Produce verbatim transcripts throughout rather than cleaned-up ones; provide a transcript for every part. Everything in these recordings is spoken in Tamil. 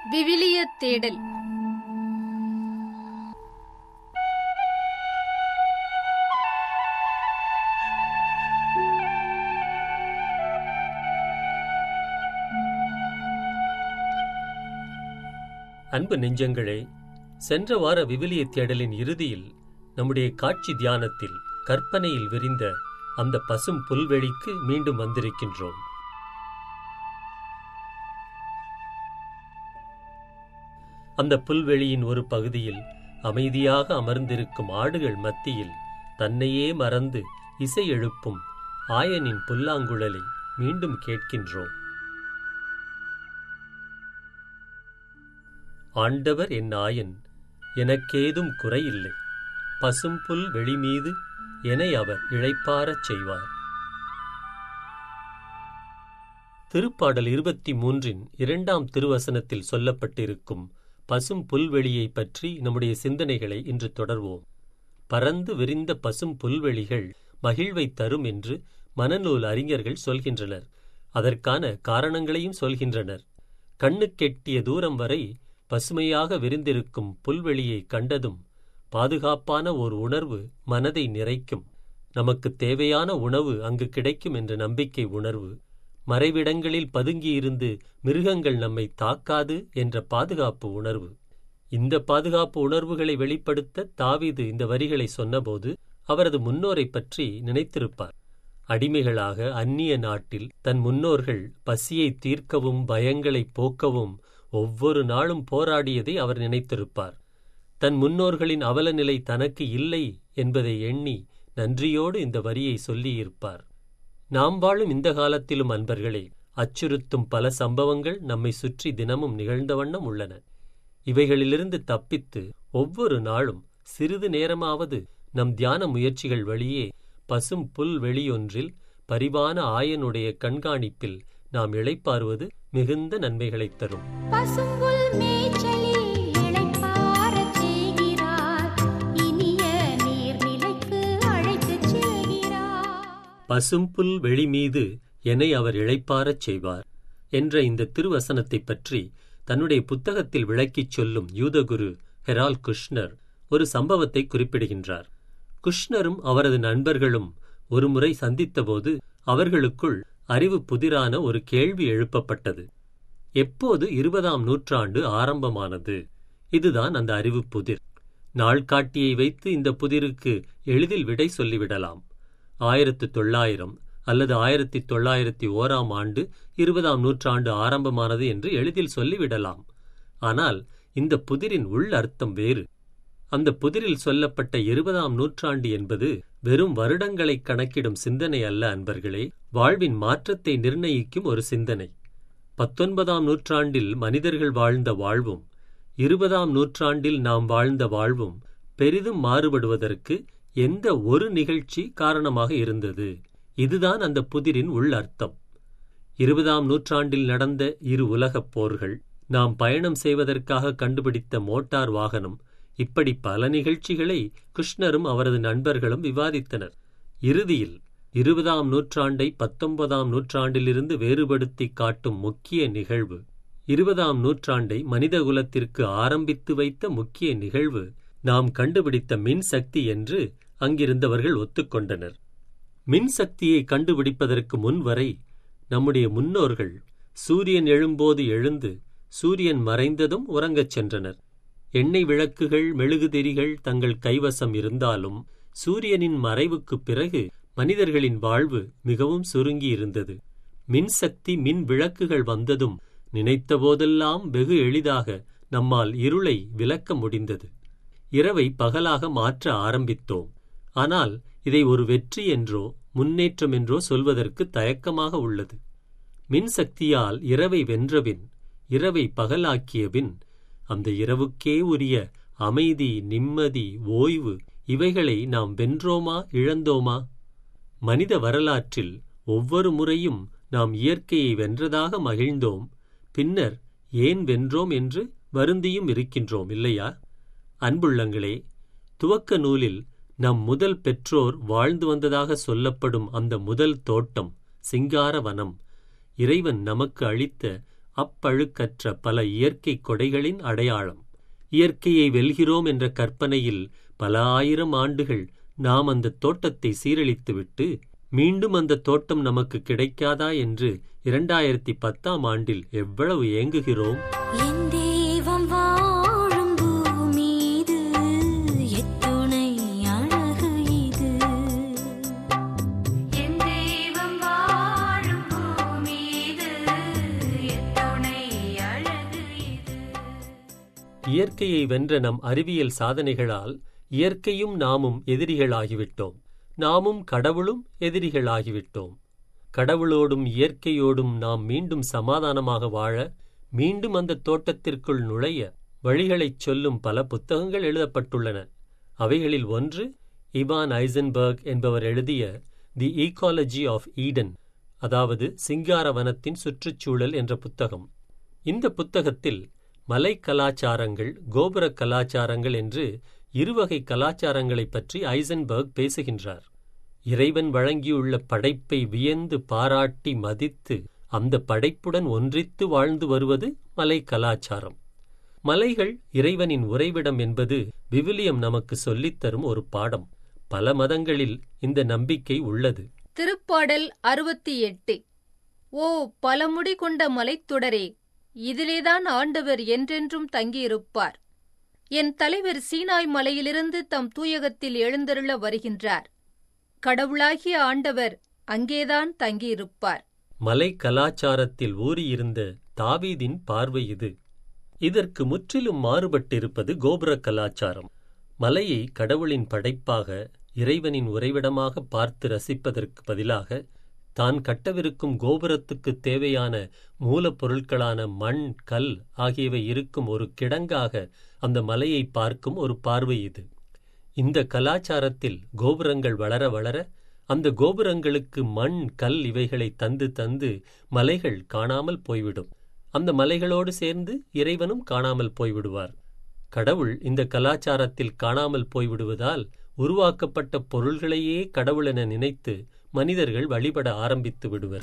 விவிலிய தேடல். அன்பு நெஞ்சங்களே, சென்ற வார விவிலிய தேடலின் இறுதியில் நம்முடைய காட்சி தியானத்தில் கற்பனையில் விரிந்த அந்த பசும் புல்வெளிக்கு மீண்டும் வந்திருக்கின்றோம். அந்த புல்வெளியின் ஒரு பகுதியில் அமைதியாக அமர்ந்திருக்கும் ஆடுகள் மத்தியில் தன்னையே மறந்து இசை எழுப்பும் ஆயனின் புல்லாங்குழலை மீண்டும் கேட்கின்றோம். ஆண்டவர் என் ஆயன், எனக்கேதும் குறையில்லை. பசும்புல் வெளிமீது என்னை அவர் இளைப்பாரச் செய்வார். திருப்பாடல் இருபத்தி மூன்றின் இரண்டாம் திருவசனத்தில் சொல்லப்பட்டிருக்கும் பசும் புல்வெளியை பற்றி நம்முடைய சிந்தனைகளை இன்று தொடர்வோம். பரந்து விரிந்த பசும் புல்வெளிகள் மகிழ்வை தரும் என்று மனநூல் அறிஞர்கள் சொல்கின்றனர். அதற்கான காரணங்களையும் சொல்கின்றனர். கண்ணுக்கெட்டிய தூரம் வரை பசுமையாக விரிந்திருக்கும் புல்வெளியை கண்டதும் பாதுகாப்பான ஒரு உணர்வு மனதை நிறைக்கும். நமக்கு தேவையான உணவு அங்கு கிடைக்கும் என்ற நம்பிக்கை உணர்வு, மறைவிடங்களில் பதுங்கியிருந்து மிருகங்கள் நம்மை தாக்காது என்ற பாதுகாப்பு உணர்வு. இந்த பாதுகாப்பு உணர்வுகளை வெளிப்படுத்த தாவீது இந்த வரிகளை சொன்னபோது அவரது முன்னோரை பற்றி நினைத்திருப்பார். அடிமைகளாக அந்நிய நாட்டில் தன் முன்னோர்கள் பசியை தீர்க்கவும் பயங்களை போக்கவும் ஒவ்வொரு நாளும் போராடியதை அவர் நினைத்திருப்பார். தன் முன்னோர்களின் அவலநிலை தனக்கு இல்லை என்பதை எண்ணி நன்றியோடு இந்த வரியை சொல்லியிருப்பார். நாம் வாழும் இந்த காலத்திலும் அன்பர்களே, அச்சுறுத்தும் பல சம்பவங்கள் நம்மை சுற்றி தினமும் நிகழ்ந்த வண்ணம் உள்ளன. இவைகளிலிருந்து தப்பித்து ஒவ்வொரு நாளும் சிறிது நேரமாவது நம் தியான முயற்சிகள் வழியே பசும் புல் வெளியொன்றில் பரிவான ஆயனுடைய கண்காணிப்பில் நாம் இளைப்பாறுவது மிகுந்த நன்மைகளைத் தரும். பசும்புல் வெளிமீது என்னை அவர் இளைப்பாரச் செய்வார் என்ற இந்த திருவசனத்தை பற்றி தன்னுடைய புத்தகத்தில் விளக்கிச் சொல்லும் யூதகுரு ஹெரால்ட் குஷ்னர் ஒரு சம்பவத்தை குறிப்பிடுகின்றார். குஷ்னரும் அவரது நண்பர்களும் ஒருமுறை சந்தித்தபோது அவர்களுக்குள் அறிவு புதிரான ஒரு கேள்வி எழுப்பப்பட்டது. எப்போது இருபதாம் நூற்றாண்டு ஆரம்பமானது? இதுதான் அந்த அறிவு புதிர். நாள்காட்டியை வைத்து இந்த புதிருக்கு எளிதில் விடை சொல்லிவிடலாம். ஆயிரத்து தொள்ளாயிரம் அல்லது ஆயிரத்தி தொள்ளாயிரத்தி ஓராம் ஆண்டு இருபதாம் நூற்றாண்டு ஆரம்பமானது என்று எளிதில் சொல்லிவிடலாம். ஆனால் இந்த புதிரின் உள் அர்த்தம் வேறு. அந்த புதிரில் சொல்லப்பட்ட இருபதாம் நூற்றாண்டு என்பது வெறும் வருடங்களை கணக்கிடும் சிந்தனை அல்ல அன்பர்களே, வாழ்வின் மாற்றத்தை நிர்ணயிக்கும் ஒரு சிந்தனை. பத்தொன்பதாம் நூற்றாண்டில் மனிதர்கள் வாழ்ந்த வாழ்வும் இருபதாம் நூற்றாண்டில் நாம் வாழ்ந்த வாழ்வும் பெரிதும் மாறுபடுவதற்கு எந்த ஒரு நிகழ்ச்சி காரணமாக இருந்தது? இதுதான் அந்த புதிரின் உள் அர்த்தம். இருபதாம் நூற்றாண்டில் நடந்த இரு உலகப் போர்கள், நாம் பயணம் செய்வதற்காக கண்டுபிடித்த மோட்டார் வாகனம், இப்படி பல நிகழ்ச்சிகளை கிருஷ்ணரும் அவரது நண்பர்களும் விவாதித்தனர். இறுதியில் இருபதாம் நூற்றாண்டை பத்தொன்பதாம் நூற்றாண்டிலிருந்து வேறுபடுத்தி காட்டும் முக்கிய நிகழ்வு, இருபதாம் நூற்றாண்டை மனிதகுலத்திற்கு ஆரம்பித்து வைத்த முக்கிய நிகழ்வு நாம் கண்டுபிடித்த மின்சக்தி என்று அங்கிருந்தவர்கள் ஒத்துக்கொண்டனர். மின்சக்தியை கண்டுபிடிப்பதற்கு முன்வரை நம்முடைய முன்னோர்கள் சூரியன் எழும்போது எழுந்து சூரியன் மறைந்ததும் உறங்கச் சென்றனர். எண்ணெய் விளக்குகள் மெழுகுதிரிகள் தங்கள் கைவசம் இருந்தாலும் சூரியனின் மறைவுக்குப் பிறகு மனிதர்களின் வாழ்வு மிகவும் சுருங்கியிருந்தது. மின்சக்தி மின் விளக்குகள் வந்ததும் நினைத்தபோதெல்லாம் வெகு எளிதாக நம்மால் இருளை விலக்க முடிந்தது. இரவை பகலாக மாற்ற ஆரம்பித்தோம். ஆனால் இதை ஒரு வெற்றி என்றோ முன்னேற்றம் என்றோ சொல்வதற்கு தயக்கமாக உள்ளது. மின்சக்தியால் இரவை வென்றபின், இரவை பகலாக்கியபின், அந்த இரவுக்கே உரிய அமைதி, நிம்மதி, ஓய்வு இவைகளை நாம் வென்றோமா இழந்தோமா? மனித வரலாற்றில் ஒவ்வொரு முறையும் நாம் இயற்கையை வென்றதாக மகிழ்ந்தோம். பின்னர் ஏன் வென்றோம் என்று வருந்தியும் இருக்கின்றோம் இல்லையா? அன்புள்ளங்களே, துவக்க நூலில் நம் முதல் பெற்றோர் வாழ்ந்து வந்ததாக சொல்லப்படும் அந்த முதல் தோட்டம், சிங்கார வனம், இறைவன் நமக்கு அளித்த அப்பழுக்கற்ற பல இயற்கை கொடைகளின் அடையாளம். இயற்கையை வெல்கிறோம் என்ற கற்பனையில் பல ஆயிரம் ஆண்டுகள் நாம் அந்த தோட்டத்தை சீரழித்துவிட்டு மீண்டும் அந்த தோட்டம் நமக்கு கிடைக்காதா என்று இரண்டாயிரத்தி பத்தாம் ஆண்டில் எவ்வளவு ஏங்குகிறோம். இயற்கையை வென்ற நம் அறிவியல் சாதனைகளால் இயற்கையும் நாமும் எதிரிகளாகிவிட்டோம். நாமும் கடவுளும் எதிரிகளாகிவிட்டோம். கடவுளோடும் இயற்கையோடும் நாம் மீண்டும் சமாதானமாக வாழ, மீண்டும் அந்த தோட்டத்திற்குள் நுழைய வழிகளைச் சொல்லும் பல புத்தகங்கள் எழுதப்பட்டுள்ளன. அவைகளில் ஒன்று இவான் ஐசன்பர்க் என்பவர் எழுதிய தி ஈகாலஜி ஆஃப் ஈடன், அதாவது சிங்காரவனத்தின் சுற்றுச்சூழல் என்ற புத்தகம். இந்த புத்தகத்தில் மலை கலாச்சாரங்கள், கோபுர கலாச்சாரங்கள் என்று இருவகை கலாச்சாரங்களைப் பற்றி ஐசன்பர்க் பேசுகின்றார். இறைவன் வழங்கியுள்ள படைப்பை வியந்து பாராட்டி மதித்து அந்த படைப்புடன் ஒன்றித்து வாழ்ந்து வருவது மலை கலாச்சாரம். மலைகள் இறைவனின் உறைவிடம் என்பது விவிலியம் நமக்கு சொல்லித்தரும் ஒரு பாடம். பல மதங்களில் இந்த நம்பிக்கை உள்ளது. திருப்பாடல் அறுபத்தி எட்டு. ஓ பலமுடி கொண்ட மலைத்தொடரே, இதிலேதான் ஆண்டவர் என்றென்றும் தங்கியிருப்பார். என் தலைவர் சீனாய் மலையிலிருந்து தம் தூயகத்தில் எழுந்தருள வருகின்றார். கடவுளாகிய ஆண்டவர் அங்கேதான் தங்கியிருப்பார். மலை கலாச்சாரத்தில் ஊறியிருந்த தாவீதின் பார்வை இது. இதற்கு முற்றிலும் மாறுபட்டிருப்பது கோபுர கலாச்சாரம். மலையை கடவுளின் படைப்பாக, இறைவனின் உறைவிடமாக பார்த்து ரசிப்பதற்கு பதிலாக தான் கட்டவிருக்கும் கோபுரத்துக்கு தேவையான மூலப்பொருட்களான மண், கல் ஆகியவை இருக்கும் ஒரு கிடங்காக அந்த மலையை பார்க்கும் ஒரு பார்வை இது. இந்த கலாச்சாரத்தில் கோபுரங்கள் வளர வளர அந்த கோபுரங்களுக்கு மண், கல் இவைகளை தந்து தந்து மலைகள் காணாமல் போய்விடும். அந்த மலைகளோடு சேர்ந்து இறைவனும் காணாமல் போய்விடுவார். கடவுள் இந்த கலாச்சாரத்தில் காணாமல் போய்விடுவதால் உருவாக்கப்பட்ட பொருள்களையே கடவுளென நினைத்து மனிதர்கள் வழிபட ஆரம்பித்து விடுவர்.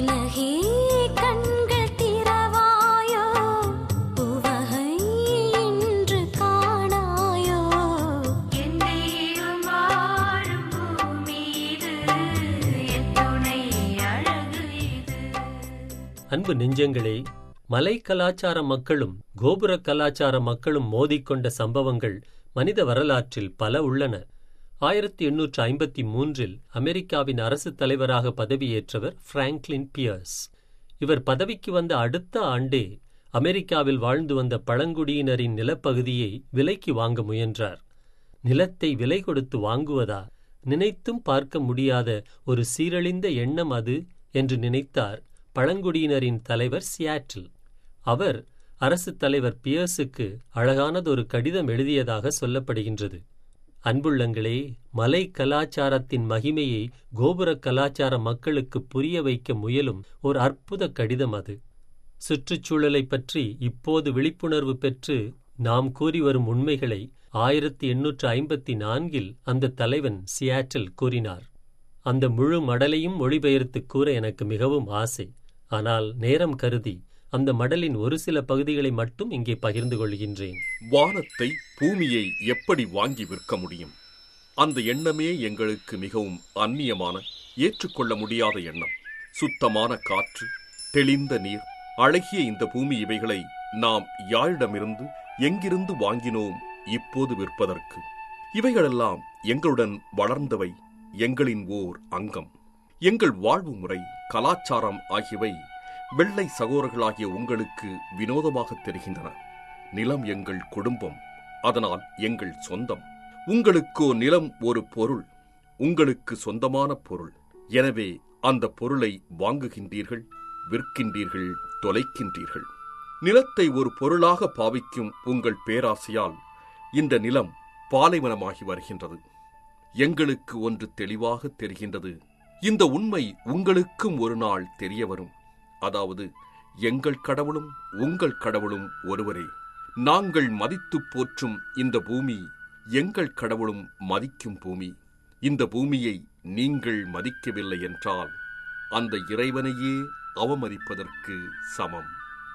அன்பு நெஞ்சங்களே, மலை கலாச்சார மக்களும் கோபுர கலாச்சார மக்களும் மோதிக்கொண்ட சம்பவங்கள் மனித வரலாற்றில் பல உள்ளன. ஆயிரத்தி எண்ணூற்று ஐம்பத்தி மூன்றில் அமெரிக்காவின் அரசு தலைவராக பதவியேற்றவர் பிராங்க்லின் பியர்ஸ். இவர் பதவிக்கு வந்த அடுத்த ஆண்டே அமெரிக்காவில் வாழ்ந்து வந்த பழங்குடியினரின் நிலப்பகுதியை விலைக்கு வாங்க முயன்றார். நிலத்தை விலை கொடுத்து வாங்குவதா? நினைத்தும் பார்க்க முடியாத ஒரு சீரழிந்த எண்ணம் அது என்று நினைத்தார் பழங்குடியினரின் தலைவர் சியாட்டில். அவர் அரசு தலைவர் பியர்ஸுக்கு அழகானதொரு கடிதம் எழுதியதாக சொல்லப்படுகின்றது. அன்புள்ளங்களே, மலை கலாச்சாரத்தின் மகிமையை கோபுர கலாச்சார மக்களுக்கு புரிய வைக்க முயலும் ஒரு அற்புத கடிதம் அது. சுற்றுச்சூழலை பற்றி இப்போது விழிப்புணர்வு பெற்று நாம் கூறி வரும் உண்மைகளை ஆயிரத்தி எண்ணூற்று ஐம்பத்தி நான்கில் அந்த தலைவன் சியாட்டில் கூறினார். அந்த முழு மடலையும் மொழிபெயர்த்து கூற எனக்கு மிகவும் ஆசை. ஆனால் நேரம் கருதி அந்த மடலின் ஒரு சில பகுதிகளை மட்டும் இங்கே பகிர்ந்து கொள்கின்றேன். வானத்தை, பூமியை எப்படி வாங்கி விற்க முடியும்? அந்த எண்ணமே எங்களுக்கு மிகவும் அந்நியமான, ஏற்றுக்கொள்ள முடியாத எண்ணம். சுத்தமான காற்று, தெளிந்த நீர், அழகிய இந்த பூமி இவைகளை நாம் யாரிடமிருந்து, எங்கிருந்து வாங்கினோம் இப்போது விற்பதற்கு? இவைகளெல்லாம் எங்களுடன் வளர்ந்தவை, எங்களின் ஓர் அங்கம். எங்கள் வாழ்வு முறை, கலாச்சாரம் ஆகியவை வெள்ளை சகோதரர்களாகிய உங்களுக்கு வினோதமாக தெரிகின்றன. நிலம் எங்கள் குடும்பம், அதனால் எங்கள் சொந்தம். உங்களுக்கோ நிலம் ஒரு பொருள், உங்களுக்கு சொந்தமான பொருள். எனவே அந்த பொருளை வாங்குகின்றீர்கள், விற்கின்றீர்கள், தொலைக்கின்றீர்கள். நிலத்தை ஒரு பொருளாக பாவிக்கும் உங்கள் பேராசையால் இந்த நிலம் பாலைவனமாகி வருகின்றது. எங்களுக்கு ஒன்று தெளிவாக தெரிகின்றது. இந்த உண்மை உங்களுக்கும் ஒரு நாள் தெரிய வரும். அதாவது, எங்கள் கடவுளும் உங்கள் கடவுளும் ஒருவரே. நாங்கள் மதித்து போற்றும் இந்த பூமி எங்கள் கடவுளும் மதிக்கும் பூமி. இந்த பூமியை நீங்கள் மதிக்கவில்லை என்றால் அந்த இறைவனையே அவமதிப்பதற்கு சமம்.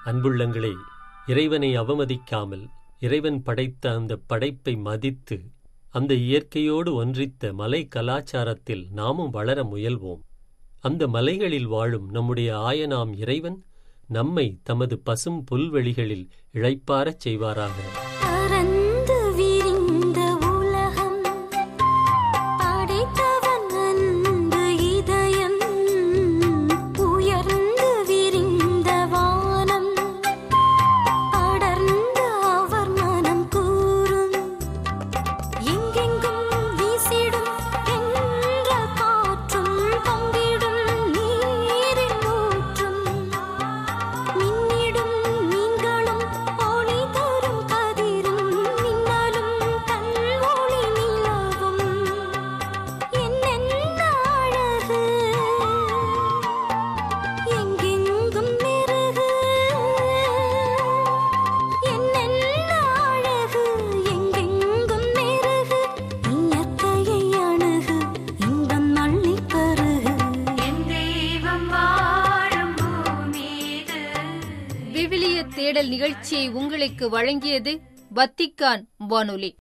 அன்புள்ளங்களே, இறைவனை அவமதிக்காமல் இறைவன் படைத்த அந்த படைப்பை மதித்து அந்த இயற்கையோடு ஒன்றித்த மலை கலாச்சாரத்தில் நாமும் வளர முயல்வோம். அந்த மலைகளில் வாழும் நம்முடைய ஆயனாம் இறைவன் நம்மை தமது பசும் புல்வெளிகளில் இளைப்பாரச் செய்வாராக. விவிலிய தேடல் நிகழ்ச்சியை உங்களுக்கு வழங்கியது வத்திக்கான் வானொலி.